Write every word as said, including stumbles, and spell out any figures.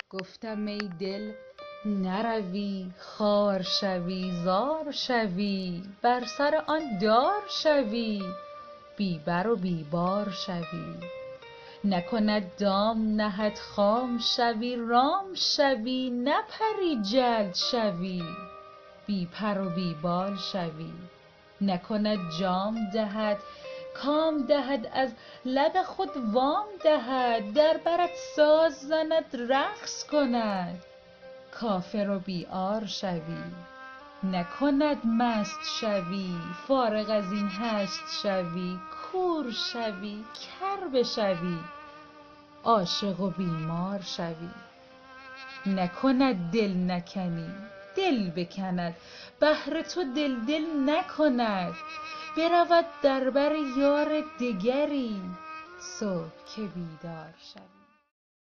گفتم ای دل نروی خوار شوی زار شوی بر سر آن دار شوی بی بر و بی بار شوی نکند دام نهد خام شوی رام شوی نپری جلد شوی بی پر و بی بال شوی نکند جام دهد کام دهد از لب خود وام دهد در برت ساز زند رقص کند کافر و بی عار شوی نکند مست شوی فارغ از این هست شوی کور شوی کر بشوی عاشق و بیمار شوی نکند دل نکنی دل بکند بهر تو دل دل نکند برود در بر یار دگری صبح که بیدار شوی